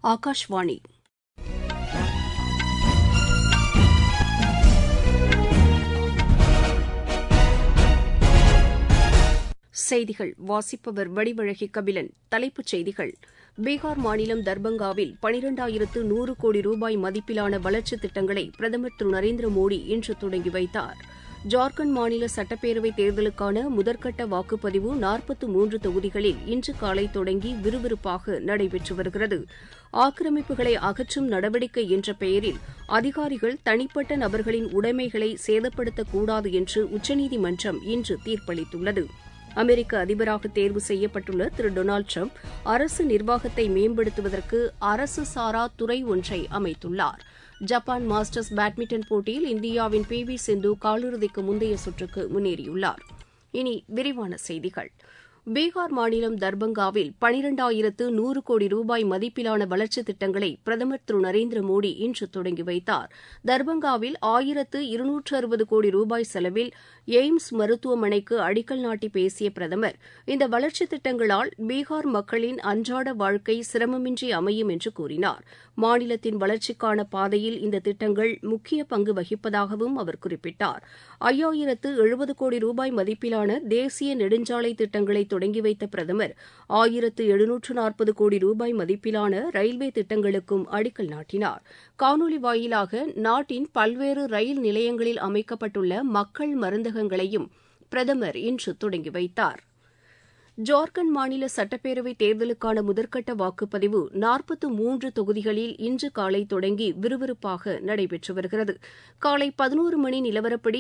ஆகாஷ்வாணி. செய்திகள் வாசிப்பவர் வடிவழகி கபிலன். தலைப்புச் செய்திகள்: பீகார் மாநிலம் தர்பங்காவில் 12,100 கோடி ரூபாய் மதிப்பிலான வளர்ச்சித் திட்டங்களை பிரதமர் திரு நரேந்திர மோடி இன்று தொடங்கி வைத்தார். ஜார்க்கண்ட் மாநில சட்டப்பேரவைத் தேர்தலுக்கான முதற்கட்ட வாக்குப்பதிவு 43 தொகுதிகளில் இன்று காலை தொடங்கி விறுவிறுப்பாக நடைபெற்று வருகிறது. ஆக்கிரமிப்புகளை அகற்றும் நடவடிக்கை என்ற பெயரில் அதிகாரிகள் தனிப்பட்ட நபர்களின் உடைமைகளை சேதப்படுத்தக்கூடாது என்று உச்சநீதிமன்றம் இன்று தீர்ப்பளித்துள்ளது. அமெரிக்க அதிபராக தேர்வு செய்யப்பட்டுள்ள திரு டொனால்டு டிரம்ப் அரசு நிர்வாகத்தை மேம்படுத்துவதற்கு அரசு சாரா துறை ஒன்றை அமைத்துள்ளார். ஜப்பான் மாஸ்டர்ஸ் பேட்மிண்டன் போட்டியில் இந்தியாவின் பி.வி. சிந்து காலிறுதிக்கு முந்தைய சுற்றுக்கு முன்னேறியுள்ளார். இனி விரிவான செய்திகள். பீகார் மாநிலம் தர்பங்காவில் 12,100 கோடி ரூபாய் மதிப்பிலான வளர்ச்சித் திட்டங்களை பிரதமர் திரு நரேந்திர மோடி இன்று தொடங்கி வைத்தார். தர்பங்காவில் 1,260 கோடி ரூபாய் செலவில் எய்ம்ஸ் மருத்துவமனைக்கு அடிக்கல் நாட்டி பேசிய பிரதமர், இந்த வளர்ச்சித் திட்டங்களால் பீகார் மக்களின் அன்றாட வாழ்க்கை சிரமமின்றி அமையும் என்று கூறினார். மாநிலத்தின் வளர்ச்சிக்கான பாதையில் இந்த திட்டங்கள் முக்கிய பங்கு வகிப்பதாகவும் அவர் குறிப்பிட்டார். 5,070 கோடி ரூபாய் மதிப்பிலான தேசிய நெடுஞ்சாலை திட்டங்களை தொடங்கி வைத்த பிரதமர் 1,740 கோடி ரூபாய் மதிப்பிலான ரயில்வே திட்டங்களுக்கும் அடிக்கல் நாட்டினார். காணொலி வாயிலாக நாட்டின் பல்வேறு ரயில் நிலையங்களில் அமைக்கப்பட்டுள்ள மக்கள் மருந்தகங்களையும் பிரதமர் இன்று தொடங்கி வைத்தார். ஜார்க்கண்ட் மாநில சட்டப்பேரவைத் தேர்தலுக்கான முதற்கட்ட வாக்குப்பதிவு 43 தொகுதிகளில் இன்று காலை தொடங்கி விறுவிறுப்பாக நடைபெற்று வருகிறது. காலை 11 மணி நிலவரப்படி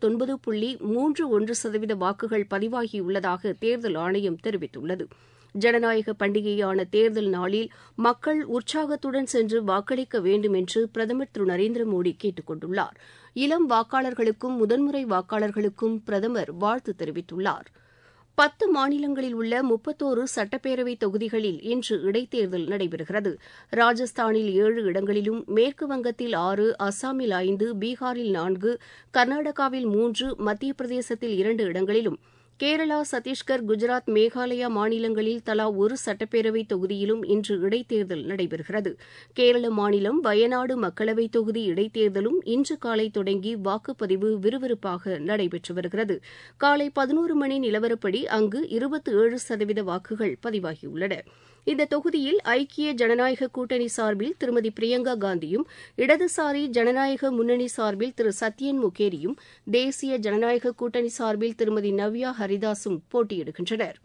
29.31% வாக்குகள் பதிவாகியுள்ளதாக தேர்தல் ஆணையம் தெரிவித்துள்ளது. ஜனநாயக பண்டிகையான தேர்தல் நாளில் மக்கள் உற்சாகத்துடன் சென்று வாக்களிக்க வேண்டும் என்று பிரதமர் திரு நரேந்திர மோடி கேட்டுக் கொண்டுள்ளார். இளம் வாக்காளர்களுக்கும் முதன்முறை வாக்காளர்களுக்கும் பிரதமர் வாழ்த்து தெரிவித்துள்ளார். 10 மாநிலங்களில் உள்ள 31 சட்டப்பேரவை தொகுதிகளில் இன்று இடைத்தேர்தல் நடைபெறுகிறது. ராஜஸ்தானில் 7 இடங்களிலும், மேற்கு வங்கத்தில் 6, அஸ்ஸாமில் 5, பீகாரில் 4, கர்நாடகாவில் 3, மத்திய பிரதேசத்தில் 2 இடங்களிலும், கேரளா, சத்தீஸ்கர், குஜராத், மேகாலயா மாநிலங்களில் தலா ஒரு சட்டப்பேரவைத் தொகுதியிலும் இன்று இடைத்தேர்தல் நடைபெறுகிறது. கேரள மாநிலம் வயநாடு மக்களவைத் தொகுதி இடைத்தேர்தலும் இன்று காலை தொடங்கி வாக்குப்பதிவு விறுவிறுப்பாக நடைபெற்று வருகிறது. காலை 11 மணி நிலவரப்படி அங்கு 27% வாக்குகள் பதிவாகியுள்ளன. இந்த தொகுதியில் ஐக்கிய ஜனநாயக கூட்டணி சார்பில் திருமதி பிரியங்கா காந்தியும், இடதுசாரி ஜனநாயக முன்னணி சார்பில் திரு சத்யன் முகேரியும், தேசிய ஜனநாயக கூட்டணி சார்பில் திருமதி நவ்யா ஹரிதாஸும் போட்டியிடுகின்றனர்.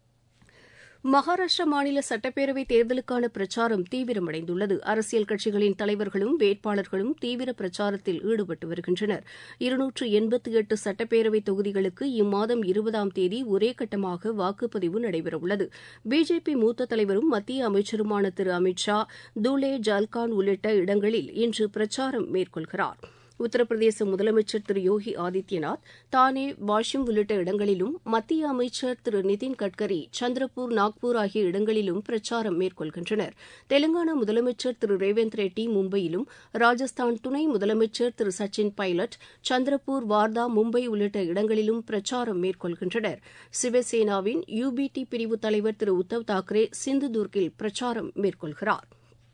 மகாராஷ்டிரா மாநில சட்டப்பேரவைத் தேர்தலுக்கான பிரச்சாரம் தீவிரமடைந்துள்ளது. அரசியல் கட்சிகளின் தலைவர்களும் வேட்பாளர்களும் தீவிர பிரச்சாரத்தில் ஈடுபட்டு வருகின்றனர். 288 சட்டப்பேரவைத் தொகுதிகளுக்கு இம்மாதம் 20ஆம் தேதி ஒரே கட்டமாக வாக்குப்பதிவு நடைபெறவுள்ளது. பிஜேபி மூத்த தலைவரும் மத்திய அமைச்சருமான திரு அமித் ஷா தூலே, ஜால்கான் உள்ளிட்ட இடங்களில் இன்று பிரச்சாரம் மேற்கொள்கிறார். உத்தரப்பிரதேச முதலமைச்சர் திரு யோகி ஆதித்யநாத் தானே, வாஷிம் உள்ளிட்ட இடங்களிலும், மத்திய அமைச்சர் திரு நிதின் கட்கரி சந்திரப்பூர், நாக்பூர் ஆகிய இடங்களிலும் பிரச்சாரம் மேற்கொள்கின்றனர். தெலங்கானா முதலமைச்சர் திரு ரேவந்த் ரெட்டி மும்பையிலும், ராஜஸ்தான் துணை முதலமைச்சர் திரு சச்சின் பைலட் சந்திரப்பூர், வார்தா, மும்பை உள்ளிட்ட இடங்களிலும் பிரச்சாரம் மேற்கொள்கின்றனர். சிவசேனாவின் யுபிடி பிரிவு தலைவர் திரு உத்தவ் தாக்கரே சிந்துதுர்கில் பிரச்சாரம் மேற்கொள்கிறார்.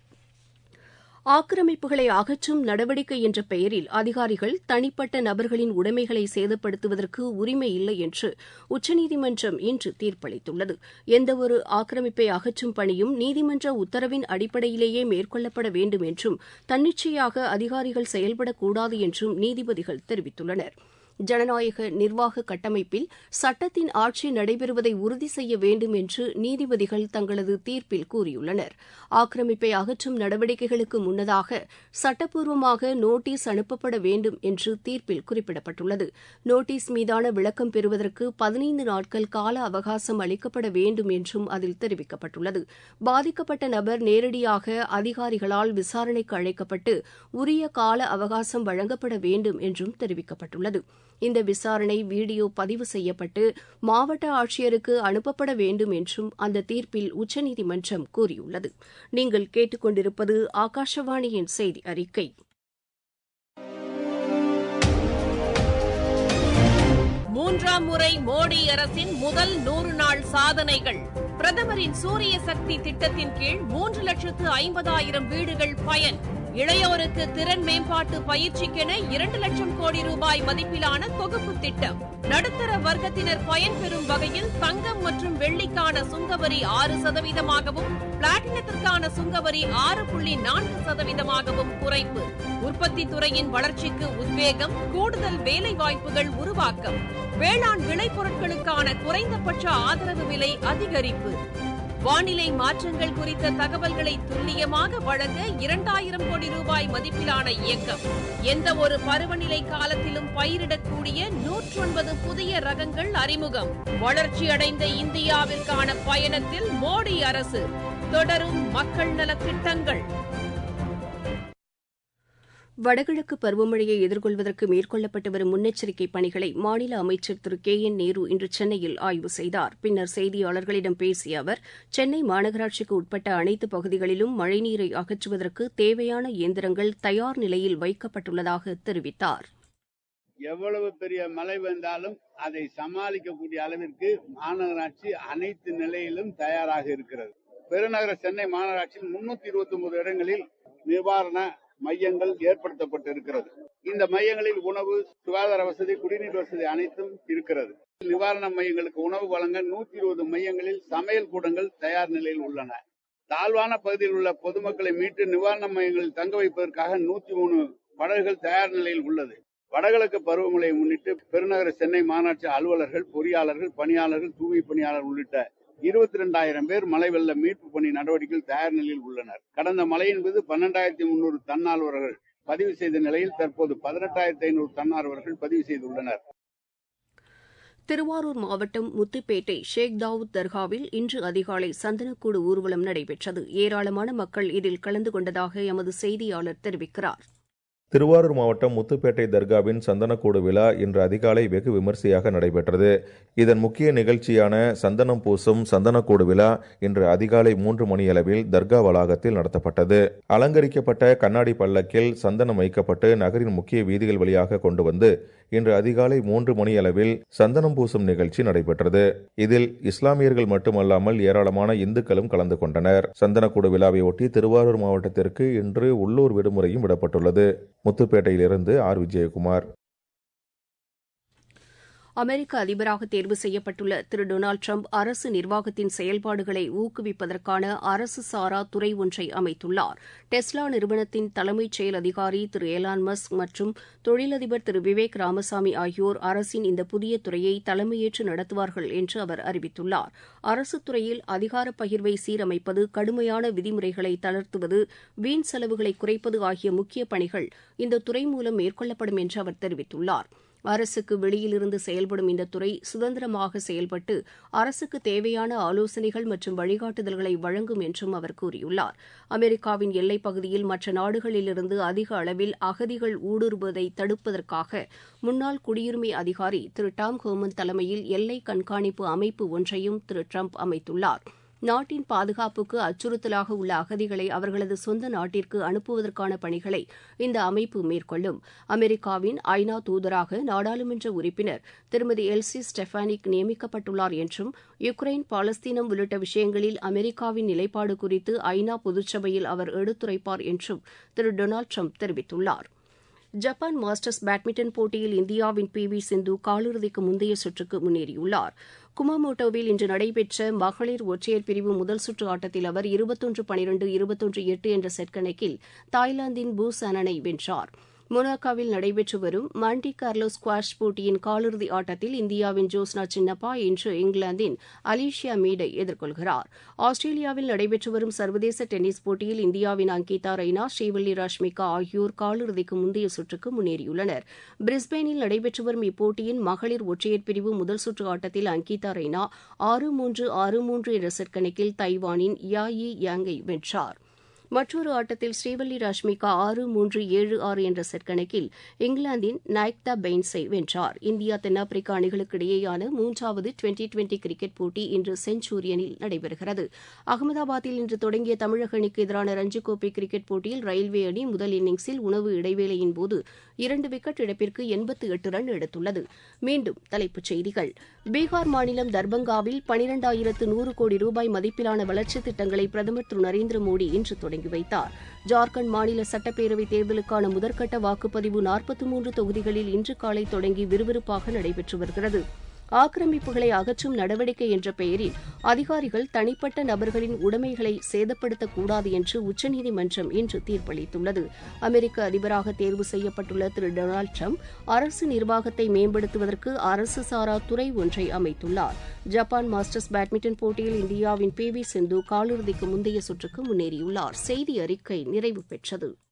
ஆக்கிரமிப்புகளை அகற்றும் நடவடிக்கை என்ற பெயரில் அதிகாரிகள் தனிப்பட்ட நபர்களின் உடைமைகளை சேதப்படுத்துவதற்கு உரிமை இல்லை என்று உச்சநீதிமன்றம் இன்று தீர்ப்பளித்துள்ளது. எந்தவொரு ஆக்கிரமிப்பை அகற்றும் பணியும் நீதிமன்ற உத்தரவின் அடிப்படையிலேயே மேற்கொள்ளப்பட வேண்டும் என்றும், தன்னிச்சையாக அதிகாரிகள் செயல்படக்கூடாது என்றும் நீதிபதிகள் தெரிவித்துள்ளனர். ஜனநாயக நிர்வாக கட்டமைப்பில் சட்டத்தின் ஆட்சி நடைபெறுவதை உறுதி செய்ய வேண்டும் என்று நீதிபதிகள் தங்களது தீர்ப்பில் கூறியுள்ளனர். ஆக்கிரமிப்பை அகற்றும் நடவடிக்கைகளுக்கு முன்னதாக சட்டப்பூர்வமாக நோட்டீஸ் அனுப்பப்பட வேண்டும் என்று தீர்ப்பில் குறிப்பிடப்பட்டுள்ளது. நோட்டீஸ் மீதான விளக்கம் பெறுவதற்கு 15 நாட்கள் கால அவகாசம் அளிக்கப்பட வேண்டும் என்றும் அதில் தெரிவிக்கப்பட்டுள்ளது. பாதிக்கப்பட்ட நபர் நேரடியாக அதிகாரிகளால் விசாரணைக்கு அழைக்கப்பட்டு உரிய கால அவகாசம் வழங்கப்பட வேண்டும் என்றும் தெரிவிக்கப்பட்டுள்ளது. இந்த விசாரணை வீடியோ பதிவு செய்யப்பட்டு மாவட்ட ஆட்சியருக்கு அனுப்பப்பட வேண்டும் என்றும் அந்த தீர்ப்பில் உச்சநீதிமன்றம் கூறியுள்ளது. நீங்கள் கேட்டுக்கொண்டிருப்பது ஆகாஷவாணியின் செய்தி அறிக்கை. மூன்றாம் முறை மோடி அரசின் முதல் 100 நாள் சாதனைகள். பிரதமரின் சூரிய சக்தி திட்டத்தின் கீழ் 3,50,000 வீடுகள் பயன். இளையோருக்கு திறன் மேம்பாட்டு பயிற்சிக்கென 2 லட்சம் கோடி ரூபாய் மதிப்பிலான தொகுப்பு திட்டம். நடுத்தர வர்க்கத்தினர் பயன்பெறும் வகையில் தங்கம் மற்றும் வெள்ளிக்கான சுங்கவரி 6%, பிளாட்டினத்திற்கான சுங்கவரி 6.4%, குறைப்பு. உற்பத்தி துறையின் வளர்ச்சிக்கு உத்வேகம், கூடுதல் வேலை வாய்ப்புகள் உருவாக்கம். வேளாண் விளைபொருட்களுக்கான குறைந்தபட்ச ஆதரவு விலை அதிகரிப்பு. வானிலை மாற்றங்கள் குறித்த தகவல்களை துல்லியமாக வழங்க 2,000 கோடி ரூபாய் மதிப்பிலான இயக்கம். எந்த ஒரு பருவநிலை காலத்திலும் பயிரிடக்கூடிய 109 புதிய ரகங்கள் அறிமுகம். வளர்ச்சியடைந்த இந்தியாவிற்கான பயணத்தில் மோடி அரசு. தொடரும் மக்கள் நலத் திட்டங்கள். வடகிழக்கு பருவமழையை எதிர்கொள்வதற்கு மேற்கொள்ளப்பட்டு வரும் முன்னெச்சரிக்கை பணிகளை மாநில அமைச்சர் திரு KN நேரு இன்று சென்னையில் ஆய்வு செய்தார். பின்னர் செய்தியாளர்களிடம் பேசிய அவர், சென்னை மாநகராட்சிக்கு உட்பட்ட அனைத்து பகுதிகளிலும் மழைநீரை அகற்றுவதற்கு தேவையான இயந்திரங்கள் தயார் நிலையில் வைக்கப்பட்டுள்ளதாக தெரிவித்தார். எவ்வளவு பெரிய மழை வந்தாலும் அதை சமாளிக்கக்கூடிய அளவிற்கு மாநகராட்சி அனைத்து நிலையிலும் தயாராக இருக்கிறது. பெருநகர சென்னை மாநகராட்சியில் 329 இடங்களில் நிவாரண மையங்கள் ஏற்படுத்தப்பட்டிருக்கிறது. இந்த மையங்களில் உணவு, சுகாதார வசதி, குடிநீர் வசதி அனைத்தும் இருக்கிறது. நிவாரண மையங்களுக்கு உணவு வழங்க 120 மையங்களில் சமையல் கூடங்கள் தயார் நிலையில் உள்ளன. தாழ்வான பகுதியில் உள்ள பொதுமக்களை மீட்டு நிவாரண மையங்களில் தங்க வைப்பதற்காக 103 படகுகள் தயார் நிலையில் உள்ளது. வடகிழக்கு பருவமழையை முன்னிட்டு பெருநகர சென்னை மாநகராட்சி அலுவலர்கள், பொறியாளர்கள், பணியாளர்கள், தூய்மை பணியாளர்கள் உள்ளிட்ட 22,000 பேர் மழை வெள்ள மீட்பு பணி நடவடிக்கையில் தயார் நிலையில் உள்ளனர். கடந்த மழையின் போது 12,300 தன்னார்வலர்கள் பதிவு செய்த நிலையில் தற்போது 18,500 தன்னார்வலர்கள் பதிவு செய்துள்ளனர். திருவாரூர் மாவட்டம் முத்துப்பேட்டை ஷேக் தாவூத் தர்காவில் இன்று அதிகாலை சந்தனக்கூடு ஊர்வலம் நடைபெற்றது. ஏராளமான மக்கள் இதில் கலந்து கொண்டதாக எமது செய்தியாளர் தெரிவிக்கிறார். திருவாரூர் மாவட்டம் முத்துப்பேட்டை தர்காவின் சந்தனக்கூடு விழா இன்று அதிகாலை வெகு விமரிசையாக நடைபெற்றது. இதன் முக்கிய நிகழ்ச்சியான சந்தனம் பூசும் சந்தனக்கூடு விழா இன்று அதிகாலை 3 மணியளவில் தர்கா வளாகத்தில் நடத்தப்பட்டது. அலங்கரிக்கப்பட்ட கண்ணாடி பல்லக்கில் சந்தனம் வைக்கப்பட்டு நகரின் முக்கிய வீதிகள் வழியாக கொண்டு வந்து இன்று அதிகாலை 3 மணியளவில் சந்தனம் பூசும் நிகழ்ச்சி நடைபெற்றது. இதில் இஸ்லாமியர்கள் மட்டுமல்லாமல் ஏராளமான இந்துக்களும் கலந்து கொண்டனர். சந்தனக்கூடு விழாவை ஒட்டி திருவாரூர் மாவட்டத்திற்கு இன்று உள்ளூர் விடுமுறையும் விடப்பட்டுள்ளது. முத்துப்பேட்டையிலிருந்து விஜயகுமார். அமெரிக்க அதிபராக தேர்வு செய்யப்பட்டுள்ள திரு டொனால்டு டிரம்ப் அரசு நிர்வாகத்தின் செயல்பாடுகளை ஊக்குவிப்பதற்கான அரசு சாரா துறை ஒன்றை அமைத்துள்ளார். டெஸ்லா நிறுவனத்தின் தலைமைச் செயல் அதிகாரி திரு எலான் மஸ்க் மற்றும் தொழிலதிபர் திரு விவேக் ராமசாமி ஆகியோர் அரசின் இந்த புதிய துறையை தலைமையேற்று நடத்துவார்கள் என்று அவர் அறிவித்துள்ளார். அரசுத் துறையில் அதிகார பகிர்வை சீரமைப்பது, கடுமையான விதிமுறைகளை தளர்த்துவது, வீண் செலவுகளை குறைப்பது ஆகிய முக்கிய பணிகள் இந்த துறை மூலம் மேற்கொள்ளப்படும் என்று அவர் தெரிவித்துள்ளார். அரசுக்கு வெளியிலிருந்து செயல்படும் இந்த துறை சுதந்திரமாக செயல்பட்டு அரசுக்கு தேவையான ஆலோசனைகள் மற்றும் வழிகாட்டுதல்களை வழங்கும் என்றும் அவர் கூறியுள்ளார். அமெரிக்காவின் எல்லைப் பகுதியில் மற்ற நாடுகளிலிருந்து அதிக அளவில் அகதிகள் ஊடுருவதை தடுப்பதற்காக முன்னாள் குடியுரிமை அதிகாரி திரு டாம் ஹோமன் தலைமையில் எல்லை கண்காணிப்பு அமைப்பு ஒன்றையும் திரு டிரம்ப் அமைத்துள்ளார். நாட்டின் பாதுகாப்புக்கு அச்சுறுத்தலாக உள்ள அகதிகளை அவர்களது சொந்த நாட்டிற்கு அனுப்புவதற்கான பணிகளை இந்த அமைப்பு மேற்கொள்ளும். அமெரிக்காவின் ஐநா தூதராக நாடாளுமன்ற உறுப்பினர் திருமதி எல்சி ஸ்டெஃபானிக் நியமிக்கப்பட்டுள்ளார் என்றும் யுக்ரைன், பாலஸ்தீனம் உள்ளிட்ட விஷயங்களில் அமெரிக்காவின் நிலைப்பாடு குறித்து ஐநா பொதுச்சபையில் அவர் எடுத்துரைப்பார் என்றும் திரு டொனால்டு டிரம்ப் தெரிவித்துள்ளார். ஜப்பான் மாஸ்டர்ஸ் பேட்மிண்டன் போட்டியில் இந்தியாவின் PV சிந்து காலிறுதிக்கு முந்தைய சுற்றுக்கு முன்னேறியுள்ளார். குமாமோட்டோவில் இன்று நடைபெற்ற மகளிர் ஒற்றையர் பிரிவு முதல் சுற்று ஆட்டத்தில் அவர் 21-12, 21-8 என்ற செட் கணக்கில் தாய்லாந்தின் பூ சானனை வென்றார். மொனாக்கோவில் நடைபெற்று வரும் மாண்டி கார்லோ ஸ்குவாஷ் போட்டியின் காலிறுதி ஆட்டத்தில் இந்தியாவின் ஜோஸ்னா சின்னப்பா இன்று இங்கிலாந்தின் அலிஷியா மீடை எதிர்கொள்கிறார். ஆஸ்திரேலியாவில் நடைபெற்று வரும் சர்வதேச டென்னிஸ் போட்டியில் இந்தியாவின் அங்கிதா ரெய்னா, ஸ்ரீவல்லி ராஷ்மிகா ஆகியோர் காலிறுதிக்கு முந்தைய சுற்றுக்கு முன்னேறியுள்ளனர். பிரிஸ்பெயினில் நடைபெற்று வரும் இப்போட்டியின் மகளிர் ஒற்றையர் பிரிவு முதல் சுற்று ஆட்டத்தில் அங்கிதா ரெய்னா 6-3, 6-3 என்ற செட் கணக்கில் தைவானின் யாயி யாங்கை வென்றார். மற்றொரு ஆட்டத்தில் ஸ்ரீவல்லி ராஷ்மிகா 6-3, 7-6 என்ற செட் கணக்கில் இங்கிலாந்தின் நாய்க்தா பெயின்ஸை வென்றார். இந்தியா தென்னாப்பிரிக்கா அணிகளுக்கு இடையேயான 3வது டுவெண்டி கிரிக்கெட் போட்டி இன்று செஞ்சுரியனில் நடைபெறுகிறது. அகமதாபாத்தில் இன்று தொடங்கிய தமிழக அணிக்கு எதிரான ரஞ்சிக் கோப்பை கிரிக்கெட் போட்டியில் ரயில்வே அணி முதல் இன்னிங்ஸில் உணவு இடைவேளையின் போது 2 விக்கெட் இழப்பிற்கு 88 ரன் எடுத்துள்ளது. மீண்டும் தலைப்புச் செய்திகள். பீகார் மாநிலம் தர்பங்காவில் 12,100 கோடி ரூபாய் மதிப்பிலான வளர்ச்சித் திட்டங்களை பிரதமர் திரு நரேந்திர மோடி இன்று தொடங்கி வைத்தார். ஜார்க்கண்ட் மாநில சட்டப்பேரவைத் தேர்தலுக்கான முதற்கட்ட வாக்குப்பதிவு 43 தொகுதிகளில் இன்று காலை தொடங்கி விறுவிறுப்பாக நடைபெற்று வருகிறது. ஆக்கிரமிப்புகளை அகற்றும் நடவடிக்கை என்ற பெயரில் அதிகாரிகள் தனிப்பட்ட நபர்களின் உடைமைகளை சேதப்படுத்தக்கூடாது என்று உச்சநீதிமன்றம் இன்று தீர்ப்பளித்துள்ளது. அமெரிக்க அதிபராக தேர்வு செய்யப்பட்டுள்ள திரு டொனால்டு டிரம்ப் அரசு நிர்வாகத்தை மேம்படுத்துவதற்கு அரசு சாரா துறை ஒன்றை அமைத்துள்ளார். ஜப்பான் மாஸ்டர்ஸ் பேட்மிண்டன் போட்டியில் இந்தியாவின் PV சிந்து காலிறுதிக்கு முந்தைய சுற்றுக்கு முன்னேறியுள்ளார். செய்தி அறிக்கை நிறைவு பெற்றது.